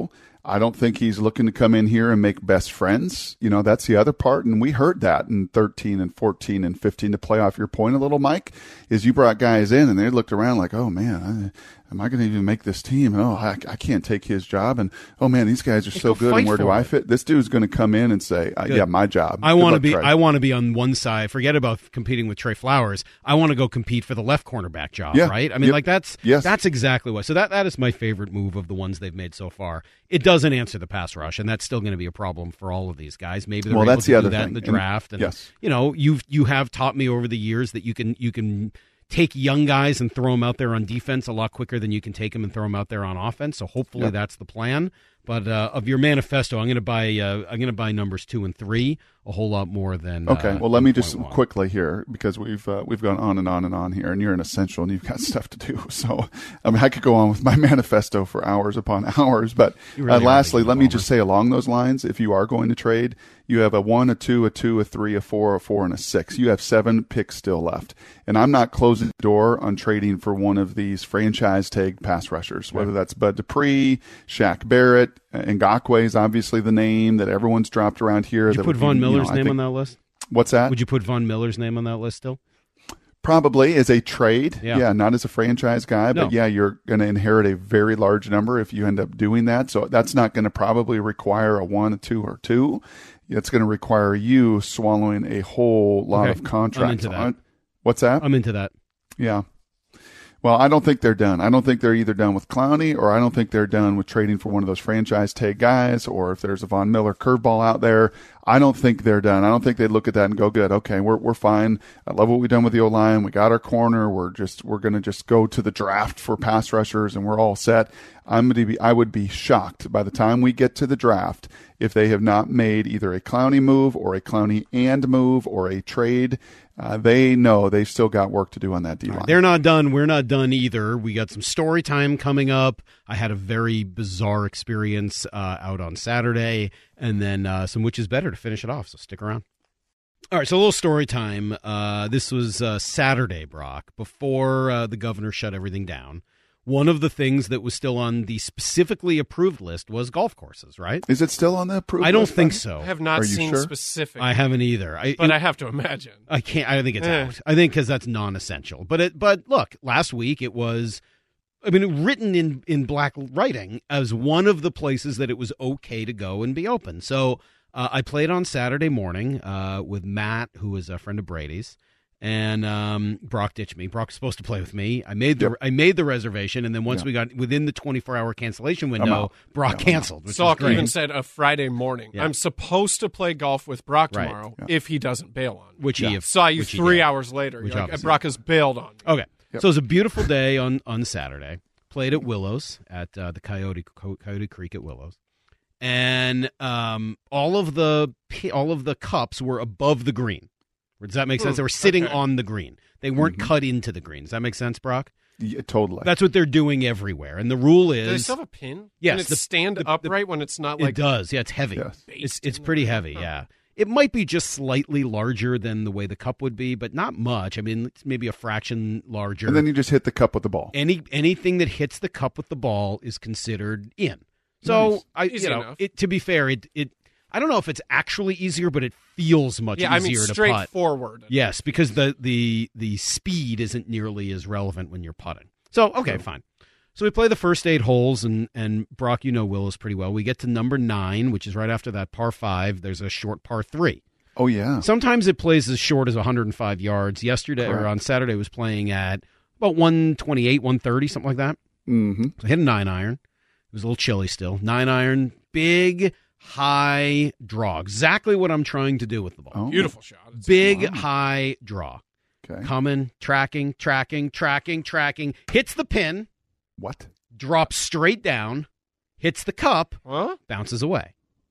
I don't think he's looking to come in here and make best friends. You know, that's the other part. And we heard that in 13 and 14 and 15 to play off your point a little, Mike, is you brought guys in and they looked around like, oh, man, am I going to even make this team? And, I can't take his job. And, oh, man, these guys are so good. And where do I fit? This dude's going to come in and say, yeah, my job. I want to be on one side. Forget about competing with Trey Flowers. I want to go compete for the left cornerback job, right? I mean, that's exactly what. So that is my favorite move of the ones they've made so far. It doesn't answer the pass rush, and that's still going to be a problem for all of these guys. Maybe they're able to do that in the draft. And you know, you have taught me over the years that you can take young guys and throw them out there on defense a lot quicker than you can take them and throw them out there on offense. So hopefully that's the plan. But of your manifesto, I'm going to buy numbers 2 and 3 a whole lot more than. Okay, well, let me just quickly here, because we've gone on and on and on here, and you're an essential and you've got stuff to do. So I mean, I could go on with my manifesto for hours upon hours. But lastly, let me just say along those lines, if you are going to trade, you have a 1, a 2, a 2, a 3, a 4, a 4, and a 6. You have 7 picks still left, and I'm not closing the door on trading for one of these franchise tag pass rushers, whether that's Bud Dupree, Shaq Barrett. Ngakoue is obviously the name that everyone's dropped around here. Would you put Von Miller's name on that list? What's that? Would you put Von Miller's name on that list still? Probably as a trade. Yeah, not as a franchise guy. But you're going to inherit a very large number if you end up doing that. So that's not going to probably require a 1, a 2, or 2. It's going to require you swallowing a whole lot of contracts. I'm into that. What's that? I'm into that. Yeah. Well, I don't think they're done. I don't think they're either done with Clowney, or I don't think they're done with trading for one of those franchise tag guys, or if there's a Von Miller curveball out there. I don't think they're done. I don't think they'd look at that and go, good, okay, we're fine. I love what we've done with the O-line. We got our corner. We're going to just go to the draft for pass rushers and we're all set. I would be shocked by the time we get to the draft if they have not made either a Clowney move or a Clowney and move or a trade. They know they've still got work to do on that D-line. They're not done. We're not done either. We got some story time coming up. I had a very bizarre experience out on Saturday, and then some Which Is Better to finish it off, so stick around. All right, so a little story time. This was Saturday, Brock, before the governor shut everything down. One of the things that was still on the specifically approved list was golf courses, right? Is it still on the approved list? I don't think so. I have not seen specific. I haven't either. But I have to imagine. I can't. I think it's out. I think because that's non-essential. But look, last week it was, written in black writing as one of the places that it was okay to go and be open. So I played on Saturday morning with Matt, who was a friend of Brady's. And Brock ditched me. Brock's supposed to play with me. I made the reservation, and then once we got within the 24-hour cancellation window, Brock canceled. Salk even said a Friday morning. Yeah. I'm supposed to play golf with Brock tomorrow if he doesn't bail on me. Saw you 3 hours later. Brock has bailed on me. Okay, so it was a beautiful day on Saturday. Played at Willows at the Coyote Creek at Willows, and all of the cups were above the green. Does that make sense? They were sitting on the green. They weren't cut into the green. Does that make sense, Brock? Yeah, totally. That's what they're doing everywhere. And the rule is... Do they still have a pin? Yes. Can it stand upright when it's not like... It does. Yeah, it's heavy. Yes. It's pretty heavy, yeah. It might be just slightly larger than the way the cup would be, but not much. It's maybe a fraction larger. And then you just hit the cup with the ball. Anything that hits the cup with the ball is considered in. So, to be fair, I don't know if it's actually easier, but it feels much easier to putt. Straightforward. Yes, because the speed isn't nearly as relevant when you're putting. So, okay, fine. So we play the first 8 holes, and Brock, you know Willows pretty well. We get to number 9, which is right after that par 5. There's a short par 3. Oh, yeah. Sometimes it plays as short as 105 yards. Yesterday, or on Saturday, it was playing at about 128, 130, something like that. Mm-hmm. So I hit a 9-iron. It was a little chilly still. 9-iron, big, high draw. Exactly what I'm trying to do with the ball. Oh. Beautiful shot. Big, high draw. Okay. Coming, tracking. Hits the pin. What? Drops straight down. Hits the cup. Bounces away.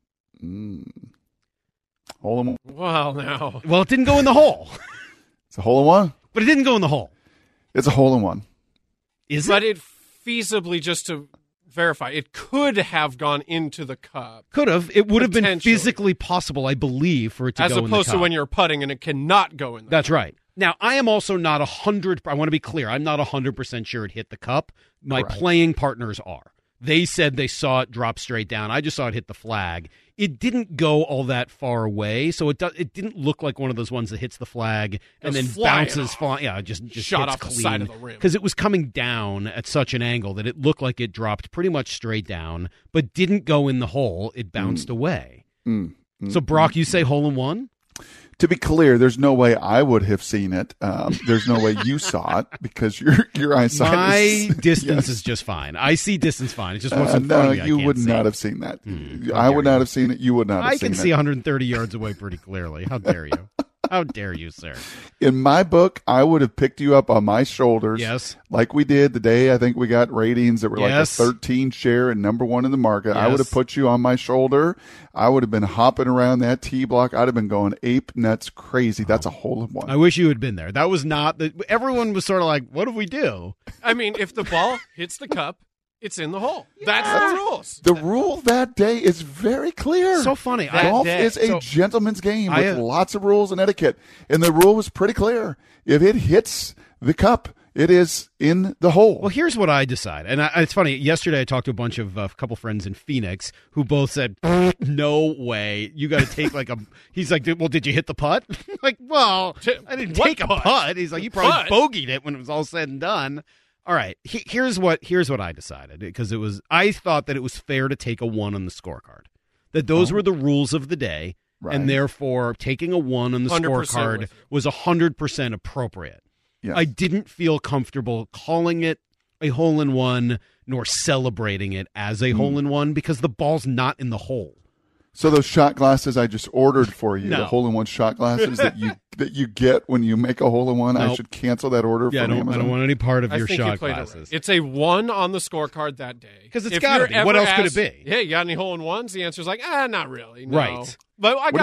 Hole in one. Well, it didn't go in the hole. It's a hole in one? But it didn't go in the hole. It's a hole in one. Is it? But it feasibly, just to verify, it could have gone into the cup. Could have. It would have been physically possible, I believe, for it to go in the cup. As opposed to when you're putting and it cannot go in the cup. That's right. Now, I am also not 100. I want to be clear. I'm not 100% sure it hit the cup. My playing partners are. They said they saw it drop straight down. I just saw it hit the flag. It didn't go all that far away, so it didn't look like one of those ones that hits the flag and then bounces. Just shot hits off the clean. side of the rim. Because it was coming down at such an angle that it looked like it dropped pretty much straight down, but didn't go in the hole. It bounced away. So, Brock, you say hole in one? To be clear, there's no way I would have seen it. There's no way you saw it because your eyesight My distance is just fine. I see distance fine. It just wasn't in front of me. I you can't would see. not have seen that. I would not have seen it. You would not have I seen it. can see 130 yards away pretty clearly. How dare you? How dare you, sir? In my book, I would have picked you up on my shoulders. Yes. Like we did the day I think we got ratings that were like a 13 share and number one in the market. Yes. I would have put you on my shoulder. I would have been hopping around that tee block. I'd have been going ape nuts crazy. That's a hole in one. I wish you had been there. That was not everyone was sort of like, what do we do? I mean, if the ball hits the cup, it's in the hole. That's the rules. The rule that day is very clear. So funny. Golf is a gentleman's game with lots of rules and etiquette. And the rule was pretty clear. If it hits the cup, it is in the hole. Well, here's what I decide. And it's funny. Yesterday, I talked to a bunch of a couple friends in Phoenix who both said, no way. You got to take he's like, well, did you hit the putt? Like, well, I didn't take a putt. He's like, you probably bogeyed it when it was all said and done. All right, here's what I decided, because I thought that it was fair to take a 1 on the scorecard, that those were the rules of the day, and therefore taking a 1 on the scorecard was 100% appropriate. Yes. I didn't feel comfortable calling it a hole-in-one nor celebrating it as a hole-in-one because the ball's not in the hole. So those shot glasses I just ordered for you, the hole-in-one shot glasses that you get when you make a hole-in-one, I should cancel that order from Amazon? I don't want any part of your shot glasses. It's a 1 on the scorecard that day. Because it's got to be. What else could it be? Hey, you got any hole-in-ones? The answer's like, not really. No. Right. But I've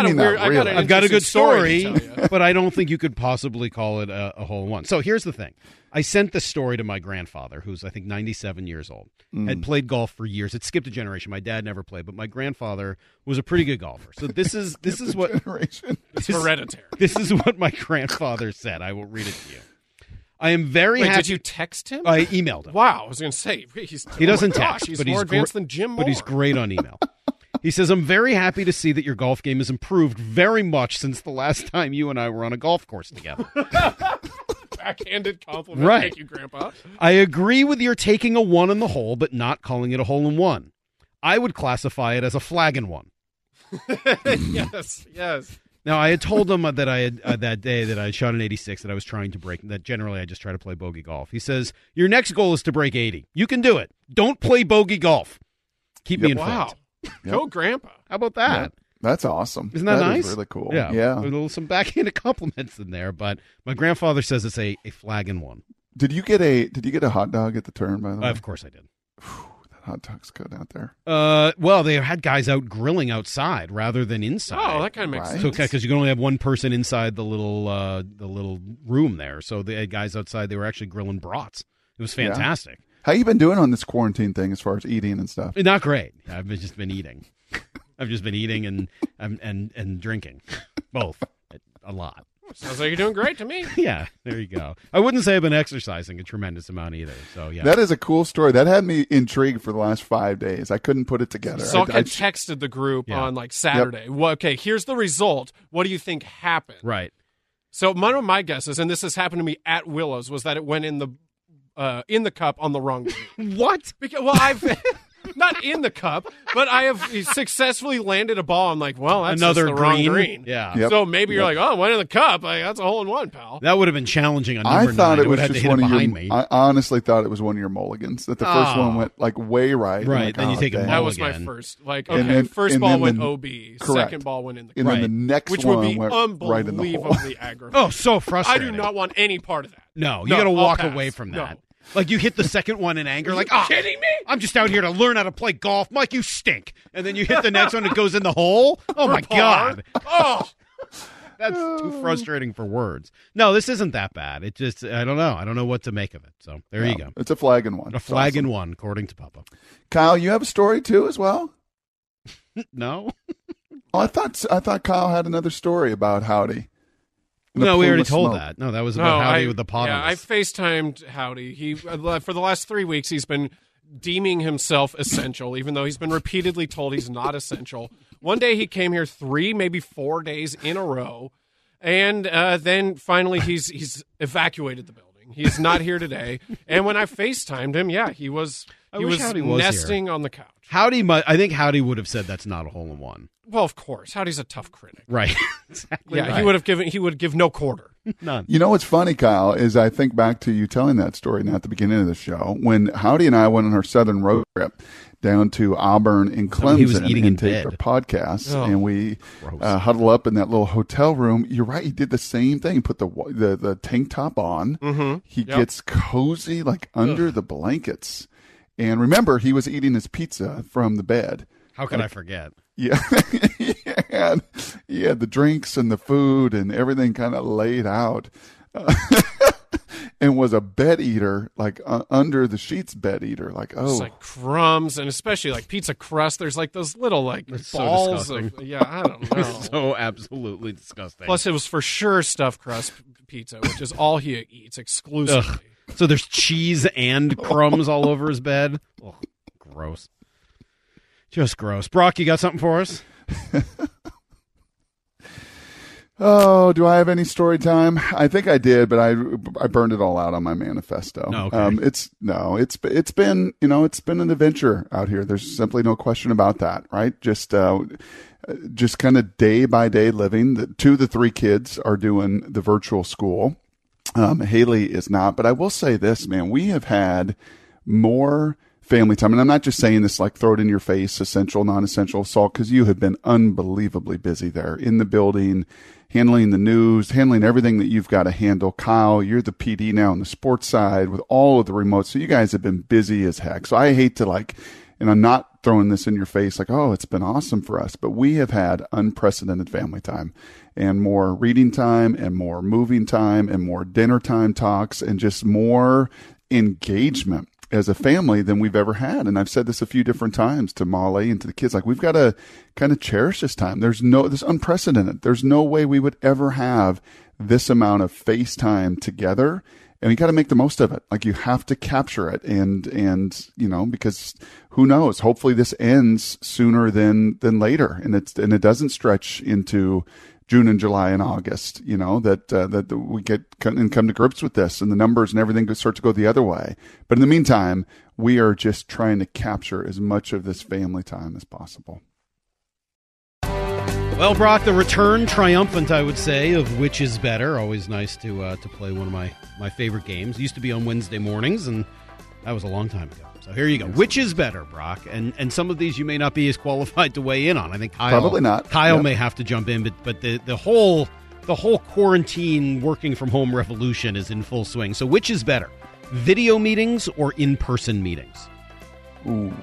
got a good story, to tell you. but I don't think you could possibly call it a hole-in-one. So here's the thing. I sent this story to my grandfather, who's, I think, 97 years old, had played golf for years. It skipped a generation. My dad never played, but my grandfather was a pretty good golfer. So this is what generation. It's hereditary. This is what my grandfather said. I will read it to you. I am very happy. Did you text him? I emailed him. Wow, I was going to say he doesn't text, he's but more he's advanced than Jim Moore. But he's great on email. He says, I'm very happy to see that your golf game has improved very much since the last time you and I were on a golf course together. Backhanded compliment. Right. Thank you, Grandpa. I agree with your taking a 1 in the hole, but not calling it a hole-in-one. I would classify it as a flag-in-one. Yes. Now, I had told him that I had that day that I shot an 86 that I was trying to break, that generally I just try to play bogey golf. He says, your next goal is to break 80. You can do it. Don't play bogey golf. Keep me informed. Wow. Go, Grandpa. How about that? Yep. That's awesome. Isn't that nice? Is really cool. Yeah. Some backhanded compliments in there, but my grandfather says it's a flag-in-one. Did you get a hot dog at the turn, by the way? Of course I did. That hot dog's good out there. Well, they had guys out grilling outside rather than inside. Oh, that kind of makes sense. So, because you can only have one person inside the little room there. So they had guys outside. They were actually grilling brats. It was fantastic. Yeah. How you been doing on this quarantine thing as far as eating and stuff? Not great. I've just been eating. I've just been eating and drinking, both, a lot. Sounds like you're doing great to me. Yeah, there you go. I wouldn't say I've been exercising a tremendous amount either. So yeah, that is a cool story. That had me intrigued for the last 5 days. I couldn't put it together. Salk had texted the group on Saturday. Yep. Well, okay, here's the result. What do you think happened? Right. So one of my guesses, and this has happened to me at Willows, was that it went in the cup on the wrong green. What? Because, I've not in the cup, but I have successfully landed a ball. I'm like, well, that's another just the wrong green. Yeah. Yep. So maybe you're like, oh, it went in the cup. Like, that's a hole-in-one, pal. That would have been challenging on number 9. I thought it was just just one of behind me. I honestly thought it was one of your mulligans. That the first one went like way right. Right. Like, then you take a mulligan. That was my first. Like, okay, first ball went OB. Correct. Second ball went in the cup. And then the next which one would be went right in the hole. unbelievably aggravating. Oh, so frustrating. I do not want any part of that. No, you got to walk pass. away from that. No. Like you hit the second one in anger, like, kidding me? I'm just out here to learn how to play golf. Mike, you stink. And then you hit the next one, it goes in the hole. Oh, my God. Oh. That's too frustrating for words. No, this isn't that bad. It just, I don't know. I don't know what to make of it. So there you go. It's a flag-in-one. A flag-in-one, according to Papa. Kyle, you have a story too as well? No. Oh, I thought Kyle had another story about Howdy. No, we already told that. No, that was about Howdy with the pot on I us. FaceTimed Howdy. He for the last 3 weeks he's been deeming himself essential, even though he's been repeatedly told he's not essential. One day he came here 3, maybe 4 days in a row, and then finally he's evacuated the building. He's not here today. And when I FaceTimed him, he was nesting on the couch. I think Howdy would have said that's not a hole-in-one. Well, of course. Howdy's a tough critic. Right. Exactly. Yeah, right. he would give no quarter. None. You know what's funny, Kyle, is I think back to you telling that story now at the beginning of the show when Howdy and I went on our southern road trip down to Auburn and Clemson he was eating in taped bed. our podcast, and we huddle up in that little hotel room. You're right; he did the same thing. Put the tank top on. Mm-hmm. He gets cozy, like under the blankets. And remember, he was eating his pizza from the bed. How could I forget? Yeah, he had the drinks and the food and everything kind of laid out. And was a bed eater, like under the sheets bed eater. Like, It's like crumbs and especially like pizza crust. There's like those little like balls of, I don't know. It's so absolutely disgusting. Plus, it was for sure stuffed crust pizza, which is all he eats exclusively. Ugh. So there's cheese and crumbs all over his bed. Oh, gross. Just gross. Brock, you got something for us? Oh, do I have any story time? I think I did, but I burned it all out on my manifesto. Oh, okay. It's been an adventure out here. There's simply no question about that, right? Just kind of day by day living. 2 of the 3 kids are doing the virtual school. Haley is not, but I will say this, man, we have had more family time. And I'm not just saying this like throw it in your face, essential, non-essential, Salt, because you have been unbelievably busy there in the building, handling the news, handling everything that you've got to handle. Kyle, you're the PD now on the sports side with all of the remotes. So you guys have been busy as heck. So I hate to and I'm not throwing this in your face like, oh, it's been awesome for us, but we have had unprecedented family time and more reading time and more moving time and more dinner time talks and just more engagement as a family than we've ever had. And I've said this a few different times to Molly and to the kids, like we've got to kind of cherish this time. This unprecedented. There's no way we would ever have this amount of face time together. And you got to make the most of it. Like you have to capture it. And because who knows, hopefully this ends sooner than later. And it doesn't stretch into June and July and August, that we come to grips with this and the numbers and everything start to go the other way. But in the meantime, we are just trying to capture as much of this family time as possible. Well, Brock, the return triumphant, I would say, of Which is Better. Always nice to play one of my favorite games. It used to be on Wednesday mornings, and that was a long time ago. So here you go. Which is better, Brock? And some of these you may not be as qualified to weigh in on. I think Kyle, probably not. Kyle may have to jump in, but the whole quarantine working from home revolution is in full swing. So which is better, video meetings or in-person meetings? Ooh.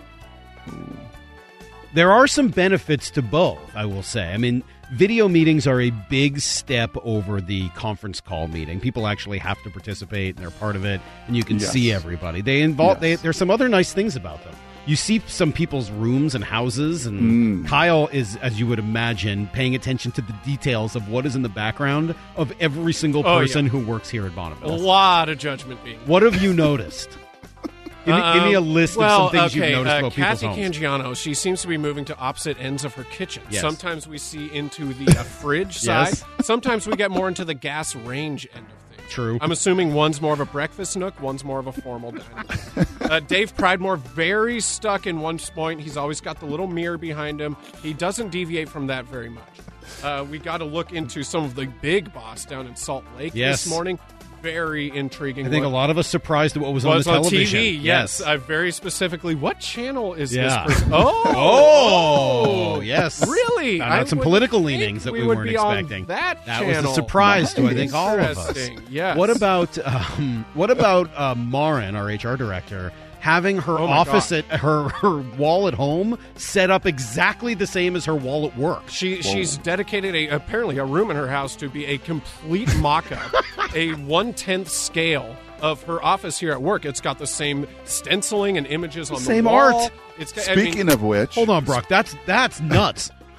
There are some benefits to both, I will say. I mean, video meetings are a big step over the conference call meeting. People actually have to participate, and they're part of it, and you can see everybody. There's some other nice things about them. You see some people's rooms and houses, and Kyle is, as you would imagine, paying attention to the details of what is in the background of every single person who works here at Bonneville. A lot of judgment being. What have you noticed? Give me a list of some things you've noticed about people's Kathy homes. Cangiano, she seems to be moving to opposite ends of her kitchen. Yes. Sometimes we see into the fridge side. Yes. Sometimes we get more into the gas range end of things. True. I'm assuming one's more of a breakfast nook, one's more of a formal dining. Dave Pridemore, very stuck in one point. He's always got the little mirror behind him. He doesn't deviate from that very much. We got to look into some of the big boss down in Salt Lake this morning. Very intriguing. I think a lot of us surprised at what was on the television. TV, yes. Very specifically, what channel is this Yeah. person? Oh, yes. Really? Found out some political leanings that we would weren't be on expecting. that was channel. a surprise to, I think, all of us. Interesting, yes. What about Marin, our HR director, having her office at her wall at home set up exactly the same as her wall at work? She's dedicated apparently a room in her house to be a complete mock-up, a 1/10 scale of her office here at work. It's got the same stenciling and images on the same wall. art. Speaking of which, Hold on, Brock. That's nuts.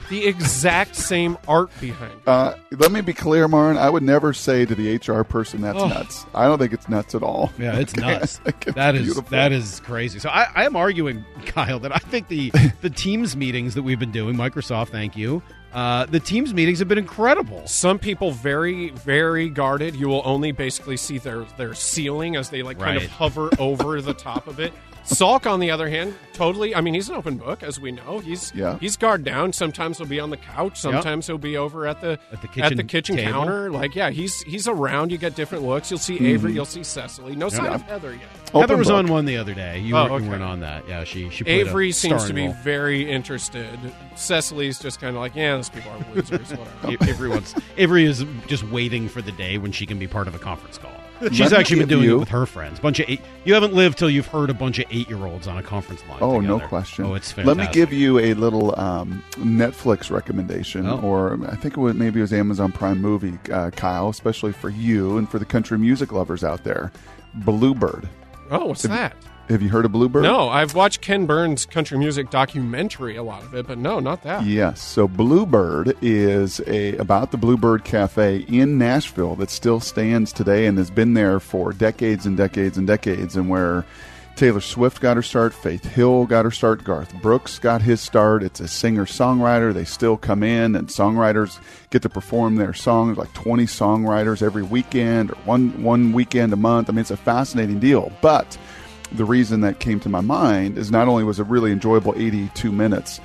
the exact same art behind it. Let me be clear, Marn. I would never say to the HR person that's nuts. I don't think it's nuts at all. Yeah, it's nuts. It's That beautiful. is crazy. So I am arguing, Kyle, that I think the Teams meetings that we've been doing, Microsoft, thank you. The Teams meetings have been incredible. Some people very, very guarded. You will only basically see their ceiling as they kind Right. of hover over the top of it. Salk, on the other hand, totally. I mean, he's an open book, as we know. He's guard down. Sometimes he'll be on the couch. Sometimes he'll be over at the kitchen table. counter. He's around. You get different looks. You'll see Avery. You'll see Cecily. No sign of Heather yet. Heather was book. on one the other day. You weren't on that. Yeah, she played Avery a seems to starring be role. very interested. Cecily's just kind of like, yeah, those people are losers. Whatever. Avery is just waiting for the day when she can be part of a conference call. She's Let me actually been give doing you- it with her friends. You haven't lived till you've heard a bunch of 8-year-olds on a conference line. Oh, together. no question. Oh, it's Let fantastic. me give you a little Netflix recommendation, Oh. or I think maybe it was Amazon Prime movie, Kyle, especially for you and for the country music lovers out there. Bluebird. Oh, what's that? Have you heard of Bluebird? No, I've watched Ken Burns' country music documentary, a lot of it, but no, not that. Yes. So Bluebird is about the Bluebird Cafe in Nashville that still stands today and has been there for decades and decades and decades, and where Taylor Swift got her start, Faith Hill got her start, Garth Brooks got his start. It's a singer-songwriter. They still come in, and songwriters get to perform their songs, like 20 songwriters every weekend or one weekend a month. I mean, it's a fascinating deal. But the reason that came to my mind is not only was it really enjoyable 82 minutes,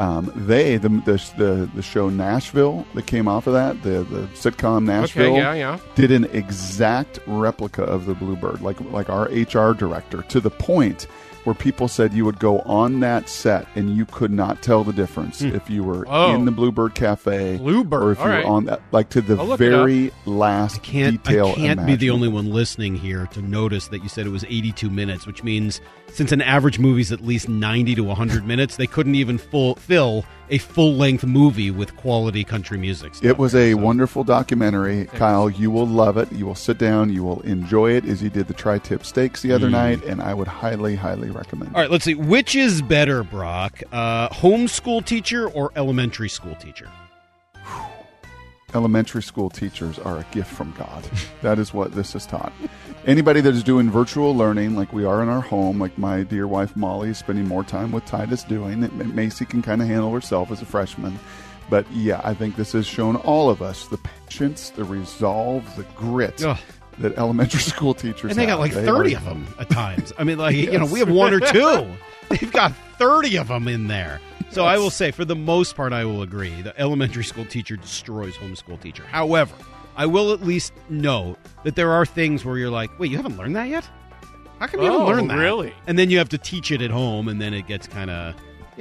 the show Nashville that came off of that, the sitcom Nashville, yeah. did an exact replica of the Bluebird, like our HR director, to the point where people said you would go on that set and you could not tell the difference if you were in the Bluebird Cafe or if you were on that, like to the very last detail. I can't be the only one listening here to notice that you said it was 82 minutes, which means since an average movie is at least 90 to 100 minutes, they couldn't even fill a full-length movie with quality country music stuff. It was a wonderful documentary, Kyle. You will love it. You will sit down. You will enjoy it, as you did the tri-tip steaks the other night, and I would highly, highly recommend it. All right, let's see. Which is better, Brock? Homeschool teacher or elementary school teacher? Elementary school teachers are a gift from God. That is what this is taught. Anybody that is doing virtual learning, like we are in our home, like my dear wife Molly is spending more time with Titus doing, Macy can kind of handle herself as a freshman. But yeah, I think this has shown all of us the patience, the resolve, the grit that elementary school teachers And they got like 30 of them at times. I mean, like, we have one or two. They've got 30 of them in there. So I will say, for the most part, I will agree. The elementary school teacher destroys homeschool teacher. However, I will at least note that there are things where you're like, wait, you haven't learned that yet? How come you haven't learned that? Really? And then you have to teach it at home, and then it gets kind of,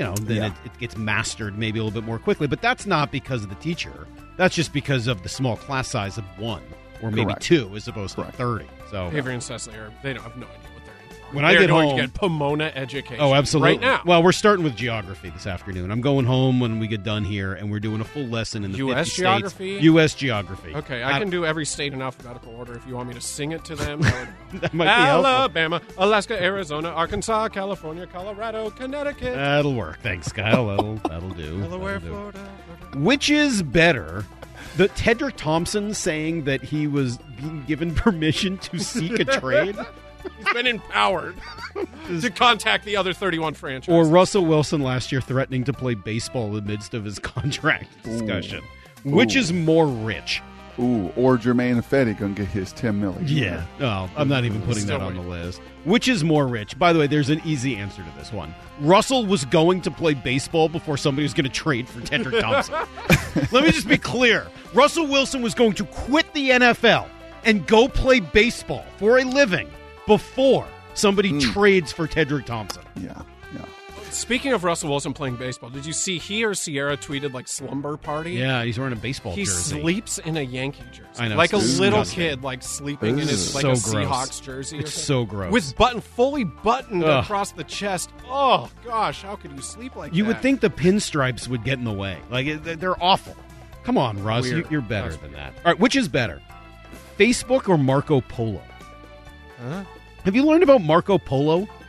it gets mastered maybe a little bit more quickly. But that's not because of the teacher. That's just because of the small class size of one or maybe two as opposed to 30. So Avery and Cecily they don't have no idea what they're in for. When I They're get going home- to get Pomona education. Oh, absolutely. Right now. Well, we're starting with geography this afternoon. I'm going home when we get done here, and we're doing a full lesson in the US 50 geography? states. U.S. geography. Okay, I can do every state in alphabetical order if you want me to sing it to them. That might be helpful. Alabama, Alaska, Arizona, Arkansas, California, Colorado, Connecticut. That'll work. Thanks, Kyle. That'll do. Delaware, That'll do. Florida. Which is better? The Tedrick Thompson saying that he was being given permission to seek a trade? He's been empowered to contact the other 31 franchises. Or Russell Wilson last year threatening to play baseball in the midst of his contract discussion? Which is more rich? Or Jermaine Ifedi going to get his $10 million. Yeah. Oh, I'm not even putting that on the list. Which is more rich? By the way, there's an easy answer to this one. Russell was going to play baseball before somebody was going to trade for Tedrick Thompson. Let me just be clear. Russell Wilson was going to quit the NFL and go play baseball for a living before somebody trades for Tedrick Thompson. Yeah. Speaking of Russell Wilson playing baseball, did you see he or Sierra tweeted like slumber party? Yeah, he's wearing a baseball He jersey. sleeps in a Yankee jersey. I know, like a it's little disgusting. kid, like sleeping in his like so a gross. Seahawks jersey. It's or so something. gross. With fully buttoned across the chest. Oh gosh, how could you sleep like You that? would think the pinstripes would get in the way. Like, they're awful. Come on, Russ. Weird. You're better That's than that. All right, which is better? Facebook or Marco Polo? Huh? Have you learned about Marco Polo?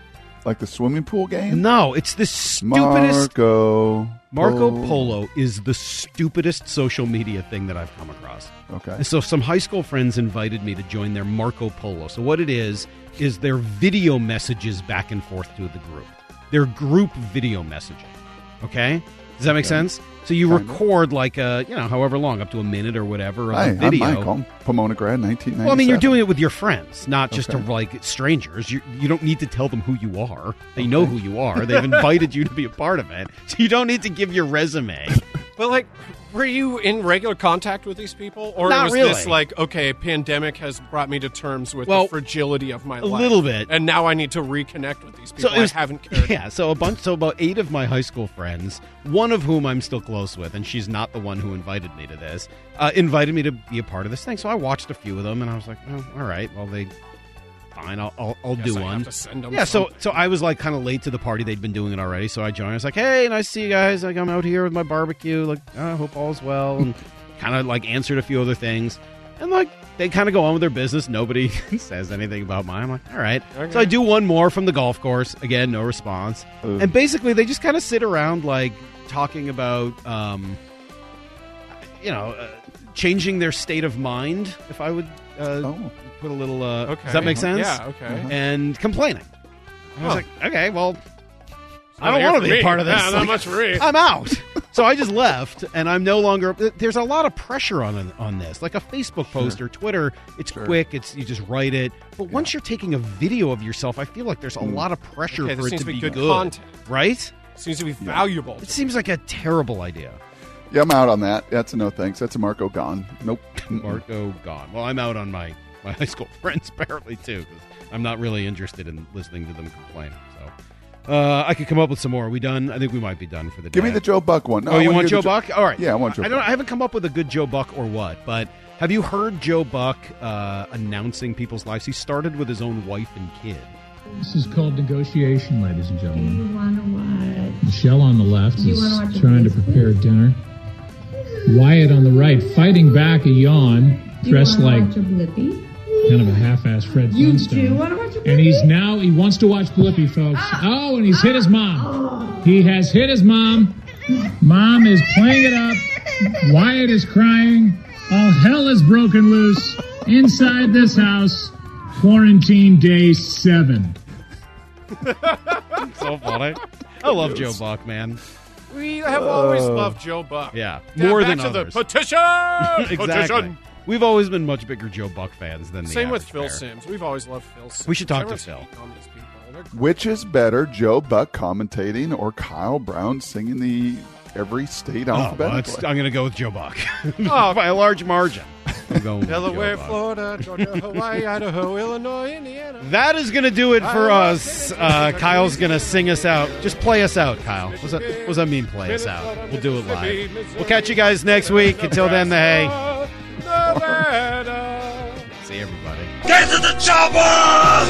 Like the swimming pool game? No, it's the stupidest. Marco Polo. Polo is the stupidest social media thing that I've come across. Okay. And so some high school friends invited me to join their Marco Polo. So what it is their video messages back and forth to the group. Their group video messaging. Okay? Does that make sense? So you record like however long, up to a minute or whatever of a video. I'm Michael, Pomona grad, 1997. Well, I mean, you're doing it with your friends, not just to like strangers. You don't need to tell them who you are. They know who you are. They've invited you to be a part of it. So you don't need to give your resume. But, like, were you in regular contact with these people? Or Not was really. this like, okay, pandemic has brought me to terms with the fragility of my life? A little bit. And now I need to reconnect with these people I haven't cared. Yeah, so about 8 of my high school friends, one of whom I'm still close with, and she's not the one who invited me to this, invited me to be a part of this thing. So I watched a few of them, and I was like, oh, all right, well, fine, I'll do one. Have to send them yeah, so something. I was like kind of late to the party. They'd been doing it already, so I joined. I was like, hey, nice to see you guys. Like, I'm out here with my barbecue. Like, I hope all's well. And kind of like answered a few other things. And like, they kind of go on with their business. Nobody says anything about mine. I'm like, all right. Okay. So I do one more from the golf course. Again, no response. And basically, they just kind of sit around like talking about, changing their state of mind, if I would put a little... okay. Does that make sense? Yeah, okay. And complaining. I was like, okay, well, I don't want to be a part of this. Yeah, not much for me. I'm out. So I just left, and I'm no longer... There's a lot of pressure on this. Like a Facebook post or Twitter, it's quick, you just write it. But once you're taking a video of yourself, I feel like there's a lot of pressure for it to be good. Content. Right? Seems to be valuable. It seems like a terrible idea. Yeah, I'm out on that. That's a no thanks. That's a Marco gone. Nope. Marco gone. Well, I'm out on my high school friends apparently too, because I'm not really interested in listening to them complain. So I could come up with some more. Are we done? I think we might be done for the day. Give me the Joe Buck one. No, you want Joe Buck? All right. Yeah, I want Joe Buck. I haven't come up with a good Joe Buck or what, but have you heard Joe Buck announcing people's lives? He started with his own wife and kid. This is called negotiation, ladies and gentlemen. You want to watch? Michelle on the left is trying to prepare dinner. Wyatt on the right, fighting back a yawn, dressed like kind of a half-assed Fred Flintstone. You do want to watch a Blippi? And he wants to watch Blippi, folks. Oh, and he's hit his mom. He has hit his mom. Mom is playing it up. Wyatt is crying. All hell is broken loose inside this house. Quarantine day 7. So funny. I love Joe Buck, man. We have always loved Joe Buck. Yeah, more than back to others. the petition! Exactly. Petition! We've always been much bigger Joe Buck fans than the Same with average Phil bear. Simms. We've always loved Phil Simms. We should talk to Everyone's Phil. hating on these people. They're great. Which is better, Joe Buck commentating or Kyle Brown singing the every state alphabetically? I'm going to go with Joe Buck by a large margin. I'm going with Delaware, Joe Buck. Florida, Georgia, Hawaii, Idaho, Illinois, Indiana. That is going to do it for us. Kyle's going to sing us out. Just play us out, Kyle. What does that mean, play us out? We'll do it live. We'll catch you guys next week. Until then, the hay. See everybody. Get to the chopper!